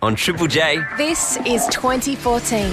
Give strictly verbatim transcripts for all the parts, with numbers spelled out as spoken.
on Triple J. This is twenty fourteen.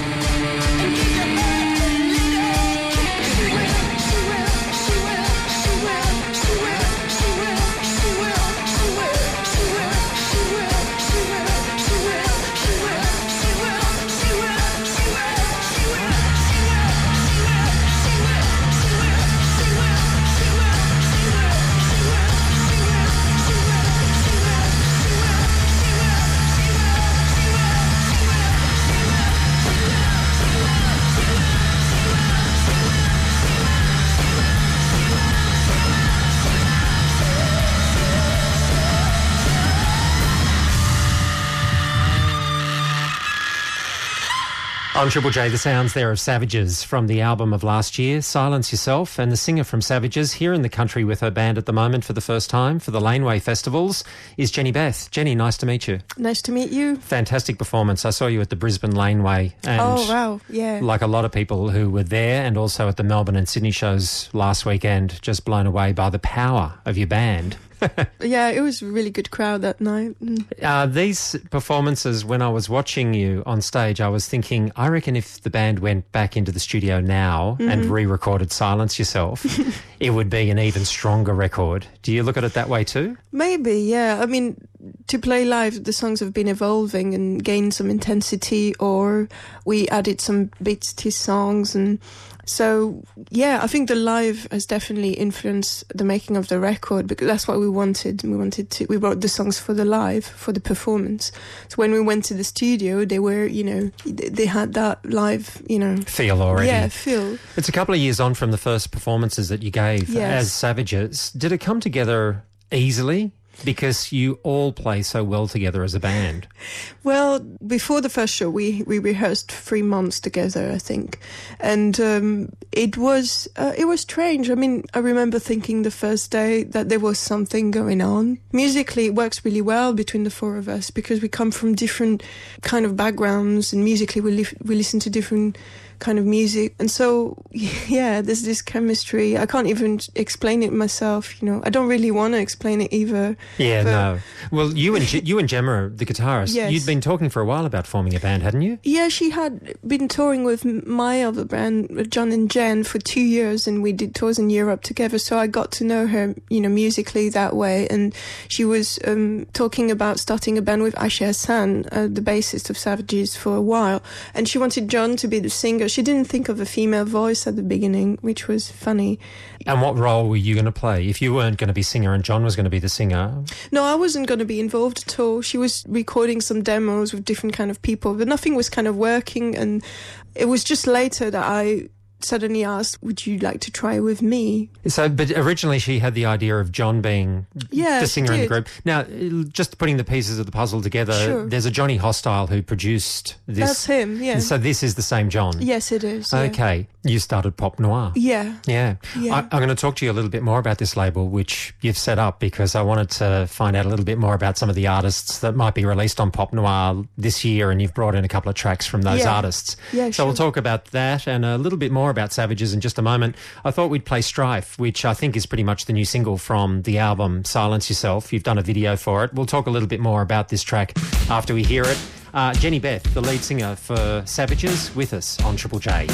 On Triple J, the sounds there of Savages from the album of last year, Silence Yourself, and the singer from Savages here in the country with her band at the moment for the first time for the Laneway Festivals is Jenny Beth. Jenny, nice to meet you. Nice to meet you. Fantastic performance. I saw you at the Brisbane Laneway. And oh, wow, yeah. Like a lot of people who were there and also at the Melbourne and Sydney shows last weekend, just blown away by the power of your band. Yeah, it was a really good crowd that night. Mm. Uh, these performances, when I was watching you on stage, I was thinking, I reckon if the band went back into the studio now mm-hmm. and re-recorded Silence Yourself, it would be an even stronger record. Do you look at it that way too? Maybe, yeah. I mean, to play live, the songs have been evolving and gained some intensity, or we added some beats to songs. And so, yeah, I think the live has definitely influenced the making of the record, because that's what we wanted. We wanted to, we wrote the songs for the live, for the performance. So when we went to the studio, they were, you know, they had that live, you know, feel already. Yeah, feel. It's a couple of years on from the first performances that you gave Yes. as Savages. Did it come together easily? Because you all play so well together as a band. Well, before the first show, we, we rehearsed three months together, I think, and um, it was uh, it was strange. I mean, I remember thinking the first day that there was something going on. Musically, it works really well between the four of us because we come from different kind of backgrounds, and musically we li- we listen to different kind of music, and so yeah, there's this chemistry. I can't even explain it myself, you know. I don't really want to explain it either. Yeah, but no. Well, you and Ge- you and Gemma, the guitarist, Yes. you'd been talking for a while about forming a band, hadn't you? Yeah, she had been touring with my other band, with John and Jen, for two years, and we did tours in Europe together, so I got to know her, you know, musically that way. And she was um, talking about starting a band with Aisha Hassan, uh, the bassist of Savages, for a while, and she wanted John to be the singer. She didn't think of a female voice at the beginning, which was funny. And what role were you going to play? If you weren't going to be singer and John was going to be the singer? No, I wasn't going to be involved at all. She was recording some demos with different kind of people, but nothing was kind of working. And it was just later that I suddenly asked, would you like to try with me? So, but originally she had the idea of John being Yeah, the she singer in the did. group. Now, just putting the pieces of the puzzle together, Sure. there's a Johnny Hostile who produced this. That's him, yeah. So this is the same John? Yes, it is. Yeah. Okay. You started Pop Noir. Yeah. Yeah. Yeah. I, I'm going to talk to you a little bit more about this label, which you've set up, because I wanted to find out a little bit more about some of the artists that might be released on Pop Noir this year, and you've brought in a couple of tracks from those Yeah. artists. Yeah, so we'll sure. talk about that and a little bit more about Savages in just a moment. I thought we'd play Strife, which I think is pretty much the new single from the album Silence Yourself. You've done a video for it. We'll talk a little bit more about this track after we hear it. Uh, Jenny Beth, the lead singer for Savages, with us on Triple J.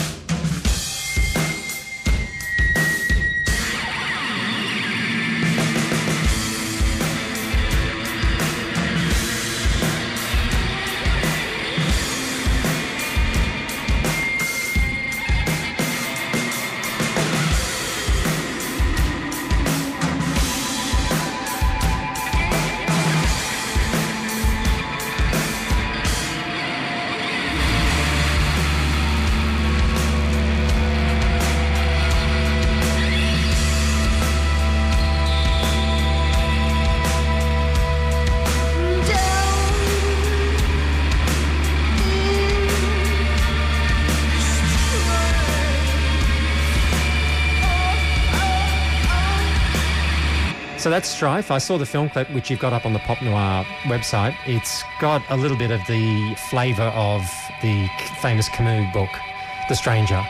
So that's Strife. I saw the film clip, which you've got up on the Pop Noir website. It's got a little bit of the flavour of the famous Camus book, The Stranger.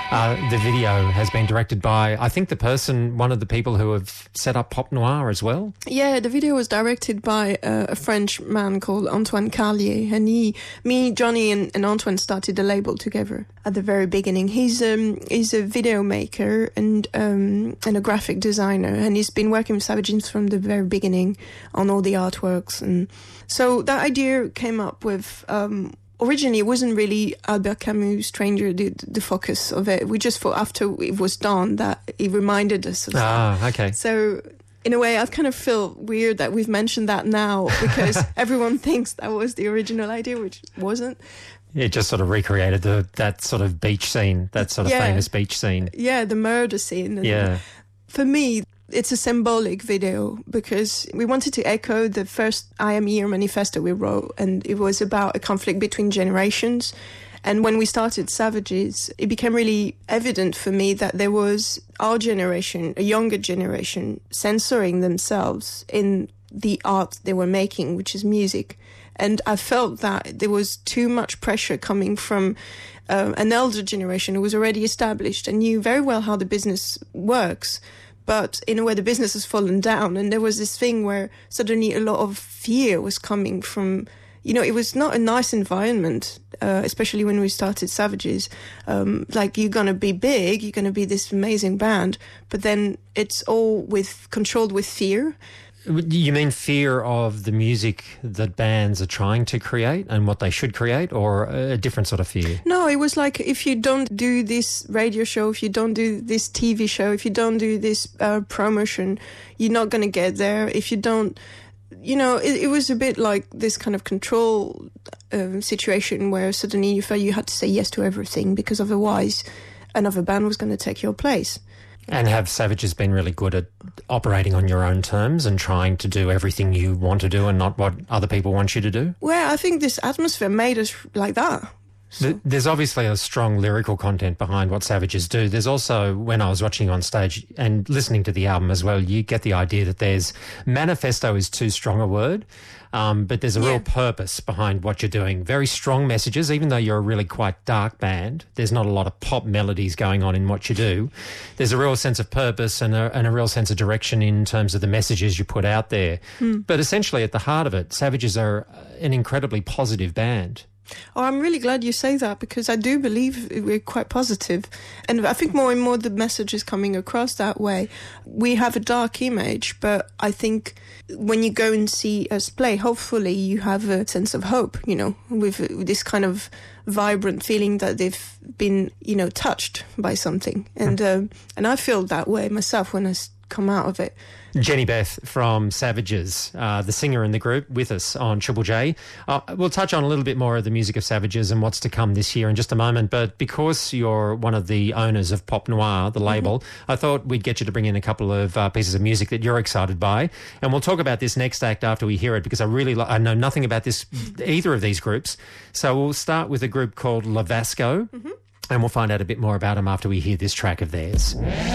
Uh, the video has been directed by, I think, the person, one of the people who have set up Pop Noir as well. Yeah, the video was directed by uh, a French man called Antoine Carlier, and he, me, Johnny, and, and Antoine started the label together at the very beginning. He's um he's a video maker and um and a graphic designer, and he's been working with Savage Jeans from the very beginning on all the artworks, and so that idea came up with. Um, Originally, it wasn't really Albert Camus' Stranger, the, the focus of it. We just thought after it was done that it reminded us of Ah, that. okay. So, in a way, I kind of feel weird that we've mentioned that now because everyone thinks that was the original idea, which wasn't. It just sort of recreated the that sort of beach scene, that sort of Yeah. famous beach scene. Yeah, the murder scene. And Yeah. For me, it's a symbolic video because we wanted to echo the first I Am Here manifesto we wrote, and it was about a conflict between generations. And when we started Savages, it became really evident for me that there was our generation, a younger generation, censoring themselves in the art they were making, which is music. And I felt that there was too much pressure coming from uh, an elder generation who was already established and knew very well how the business works. But in a way, the business has fallen down. And there was this thing where suddenly a lot of fear was coming from, you know, it was not a nice environment, uh, especially when we started Savages. Um, like, you're going to be big, you're going to be this amazing band, but then it's all with controlled with fear. You mean fear of the music that bands are trying to create and what they should create, or a different sort of fear? No, it was like, if you don't do this radio show, if you don't do this T V show, if you don't do this uh, promotion, you're not going to get there. If you don't, you know, it, it was a bit like this kind of control uh, situation where suddenly you felt you had to say yes to everything because otherwise another band was going to take your place. And have Savages been really good at operating on your own terms and trying to do everything you want to do and not what other people want you to do? Well, I think this atmosphere made us like that. So. There's obviously a strong lyrical content behind what Savages do. There's also, when I was watching on stage and listening to the album as well, you get the idea that there's, manifesto is too strong a word, um, but there's a yeah. real purpose behind what you're doing. Very strong messages, even though you're a really quite dark band. There's not a lot of pop melodies going on in what you do. There's a real sense of purpose and a, and a real sense of direction in terms of the messages you put out there. Hmm. But essentially at the heart of it, Savages are an incredibly positive band. Oh, I'm really glad you say that because I do believe we're quite positive. And I think more and more the message is coming across that way. We have a dark image, but I think when you go and see us play, hopefully you have a sense of hope, you know, with this kind of vibrant feeling that they've been, you know, touched by something. And, um, and I feel that way myself when I come out of it. Jenny Beth from Savages, uh, the singer in the group, with us on Triple J. Uh, we'll touch on a little bit more of the music of Savages and what's to come this year in just a moment, but because you're one of the owners of Pop Noir, the label, mm-hmm. I thought we'd get you to bring in a couple of uh, pieces of music that you're excited by, and we'll talk about this next act after we hear it, because I really li- I know nothing about this either of these groups. So we'll start with a group called Lavasco, mm-hmm. and we'll find out a bit more about them after we hear this track of theirs.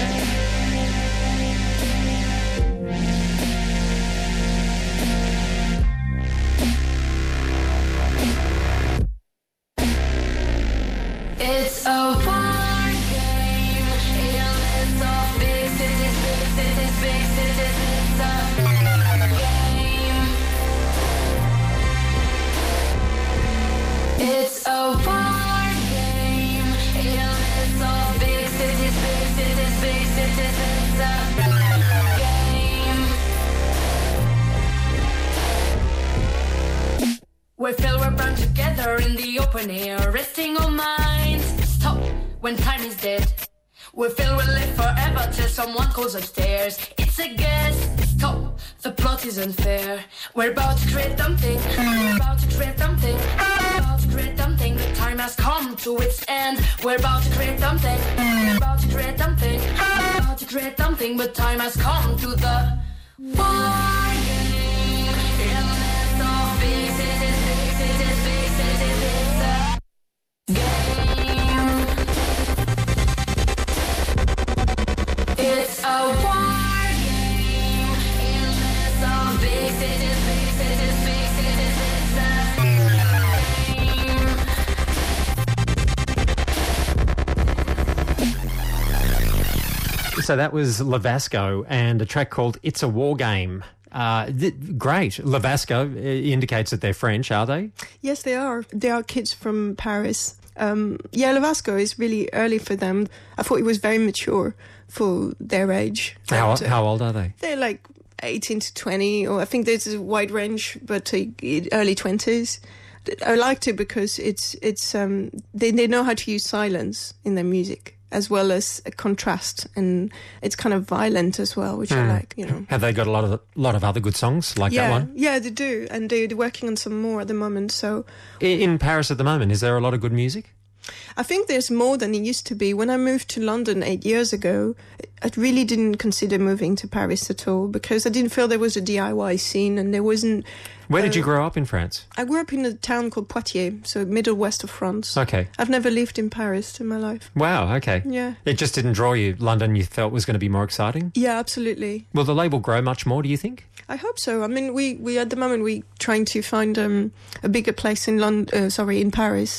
It's a war game. Illness of big cities, big cities, big cities. It's a game. It's a war game. Illness of big cities, big cities, big cities. It's a game. We feel we're bound together in the open air, resting our minds. Stop when time is dead. We feel we'll live forever till someone calls upstairs. It's a guess. Stop, the plot is unfair. We're about to create something. We're about to create something. We're about to create something. The time has come to its end. We're about to create something. We're about to create something. We're about to create something. But time has come to the war game. Illness of big cities, big cities, big cities. It's a game. It's a war game. Illness of big cities, big cities, big cities. It's a game. So that was Lavasco and a track called It's a War Game. Uh, th- great. Lavasco uh, indicates that they're French, are they? Yes, they are. They are kids from Paris. Um, yeah, Lavasco is really early for them. I thought it was very mature for their age. How, And, uh, how old are they? They're like eighteen to twenty, or I think there's a wide range, but uh, early twenties. I liked it because it's it's um, they they know how to use silence in their music as well as a contrast, and it's kind of violent as well, which I like. You know, Have they got a lot of lot of other good songs like yeah, that one? yeah, they do, and they, they're working on some more at the moment. So I- In Paris at the moment, is there a lot of good music? I think there's more than it used to be. When I moved to London eight years ago, I really didn't consider moving to Paris at all because I didn't feel there was a D I Y scene and there wasn't... Where did uh, you grow up in France? I grew up in a town called Poitiers, so middle west of France. Okay. I've never lived in Paris in my life. Wow, okay. Yeah. It just didn't draw you. London you felt was going to be more exciting? Yeah, absolutely. Will the label grow much more, do you think? I hope so. I mean, we, we at the moment, we're trying to find um, a bigger place in London, uh, sorry, in Paris.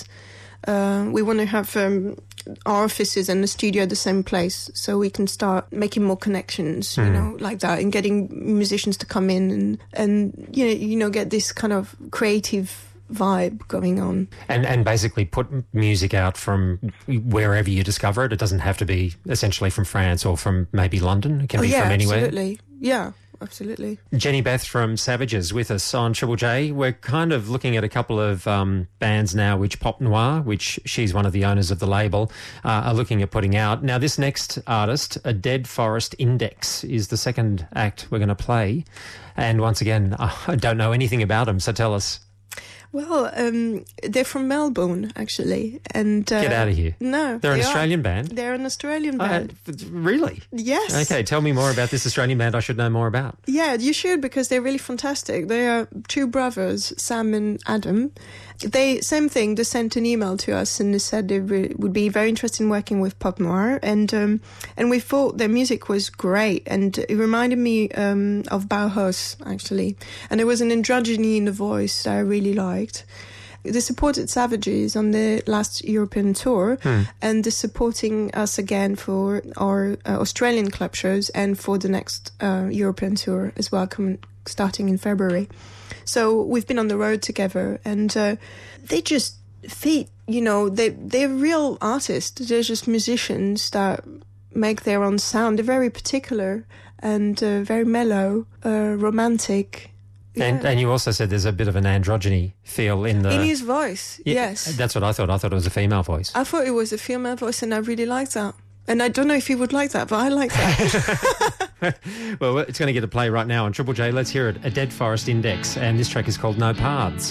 Uh, we want to have um, our offices and the studio at the same place so we can start making more connections, you Mm. know, like that, and getting musicians to come in and, and you know, you know, get this kind of creative vibe going on. And and basically put m- music out from wherever you discover it. It doesn't have to be essentially from France or from maybe London. It can Oh, be yeah, from anywhere. absolutely. Yeah, absolutely. Jenny Beth from Savages with us on Triple J. We're kind of looking at a couple of um, bands now which Pop Noir, which she's one of the owners of the label, uh, are looking at putting out. Now this next artist, A Dead Forest Index, is the second act we're going to play. And once again, I don't know anything about them, so tell us. Well, um, they're from Melbourne, actually. And uh, Get out of here. No. They're an they are. Australian band? They're an Australian Uh, band. really? Yes. Okay, tell me more about this Australian band I should know more about. Yeah, you should, because they're really fantastic. They are two brothers, Sam and Adam. They, same thing, they sent an email to us and they said they re- would be very interested in working with Pop Noir. And um, and we thought their music was great. And it reminded me um, of Bauhaus, actually. And there was an androgyny in the voice that I really liked. They supported Savages on the last European tour, Hmm. and they're supporting us again for our uh, Australian club shows and for the next uh, European tour as well, coming starting in February. So we've been on the road together, and uh, they just fit. You know, they they're real artists. They're just musicians that make their own sound. They're very particular and uh, very mellow, uh, romantic. And Yeah. and you also said there's a bit of an androgyny feel in the... In his voice, Yeah, yes. That's what I thought. I thought it was a female voice. I thought it was a female voice, and I really liked that. And I don't know if he would like that, but I like that. Well, it's going to get a play right now on Triple J. Let's hear it. A Dead Forest Index. And this track is called No Paths.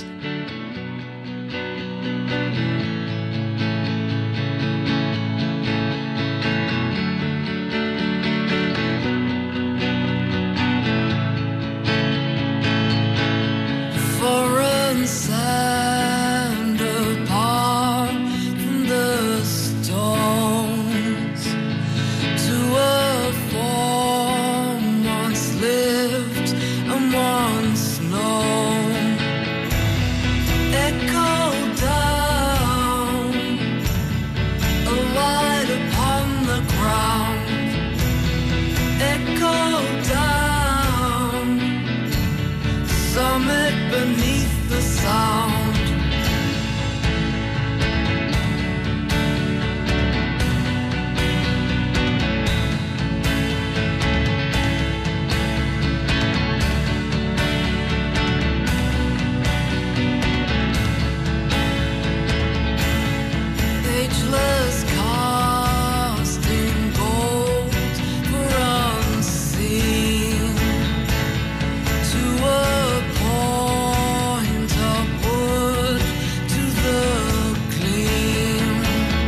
Foreign sand apart from the stones to a form once lived and once known. Echo down, a light upon the ground. Echo down, summit beneath the sound. Ageless casting gold for unseen to a point upward to the gleam.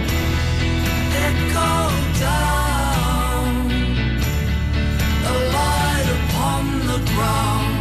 Echo down, a light upon the ground.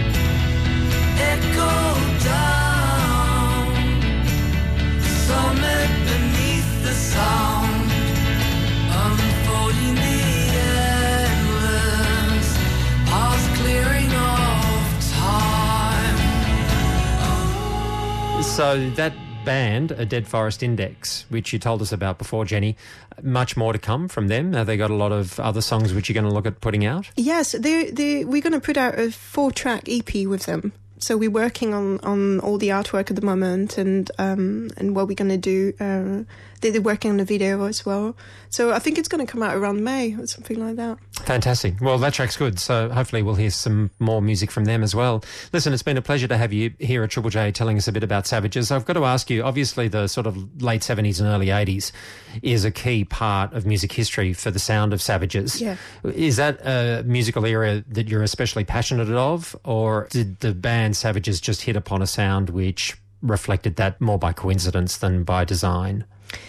Echo down, summit beneath the sound, unfolding the endless, past clearing of time. So that band, A Dead Forest Index, which you told us about before, Jenny. Much more to come from them. Have they got a lot of other songs which you're going to look at putting out? Yes, they they we're going to put out a four-track E P with them. So we're working on, on all the artwork at the moment, and um, and what we're going to do. Uh, they're working on the video as well. So I think it's going to come out around May or something like that. Fantastic. Well, that track's good. So hopefully we'll hear some more music from them as well. Listen, it's been a pleasure to have you here at Triple J telling us a bit about Savages. I've got to ask you, obviously the sort of late seventies and early eighties is a key part of music history for the sound of Savages. Yeah. Is that a musical era that you're especially passionate of, or did the band Savages just hit upon a sound which reflected that more by coincidence than by design?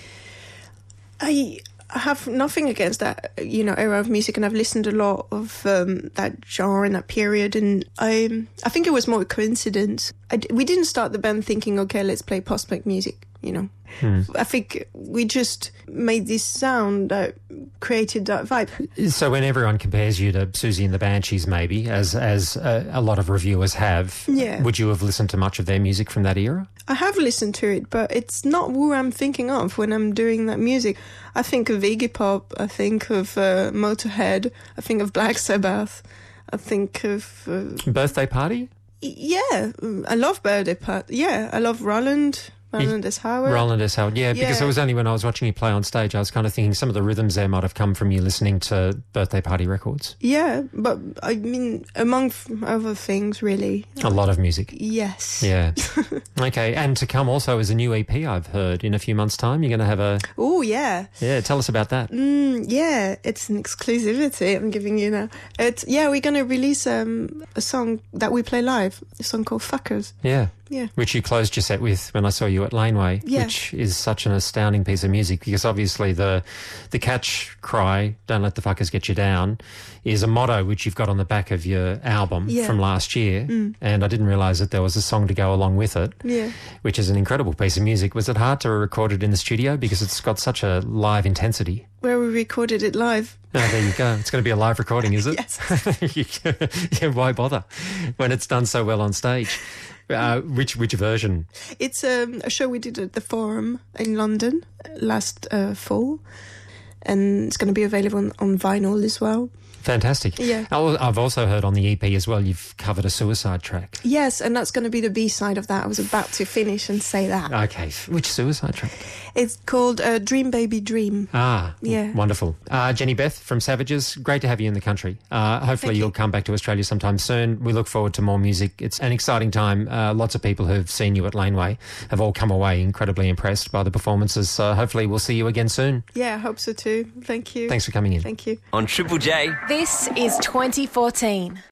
I have nothing against that, you know, era of music, and I've listened a lot of um, that genre and that period, and I I think it was more a coincidence. I, we didn't start the band thinking, okay, let's play post-punk music, you know. Hmm. I think we just made this sound that created that vibe. So when everyone compares you to Susie and the Banshees, maybe, as as a, a lot of reviewers have, yeah. would you have listened to much of their music from that era? I have listened to it, but it's not who I'm thinking of when I'm doing that music. I think of Iggy Pop, I think of uh, Motorhead, I think of Black Sabbath, I think of... Uh, Birthday Party? Yeah, I love Birthday Party. Yeah, I love Roland... Roland S. Howard. Roland S. Howard, yeah, because yeah. it was only when I was watching you play on stage, I was kind of thinking some of the rhythms there might have come from you listening to Birthday Party records. Yeah, but I mean, among other things, really. A lot of music. Yes. Yeah. Okay, and to come also is a new E P, I've heard, in a few months' time. You're going to have a... Oh, yeah. Yeah, tell us about that. Mm, yeah, it's an exclusivity I'm giving you now. It's, yeah, we're going to release um, a song that we play live, a song called Fuckers. Yeah. Yeah. Which you closed your set with when I saw you at Laneway, yeah. which is such an astounding piece of music, because obviously the the catch cry, "Don't let the fuckers get you down," is a motto which you've got on the back of your album yeah. from last year, mm. and I didn't realise that there was a song to go along with it, yeah. which is an incredible piece of music. Was it hard to record it in the studio because it's got such a live intensity? Where we recorded it live. Oh, there you go. It's going to be a live recording, is it? Yes. Yeah, why bother when it's done so well on stage? Uh, which which version? It's um, a show we did at the Forum in London last uh, fall, and it's going to be available on, on vinyl as well. Fantastic. Yeah. I've also heard on the E P as well you've covered a suicide track. Yes, and that's going to be the B-side of that. I was about to finish and say that. Okay. Which suicide track? It's called uh, Dream Baby Dream. Ah, yeah. Wonderful. Uh, Jenny Beth from Savages, great to have you in the country. Uh, hopefully Thank you'll you. come back to Australia sometime soon. We look forward to more music. It's an exciting time. Uh, lots of people who've seen you at Laneway have all come away incredibly impressed by the performances. So hopefully we'll see you again soon. Yeah, I hope so too. Thank you. Thanks for coming in. Thank you. On Triple J. This is twenty fourteen.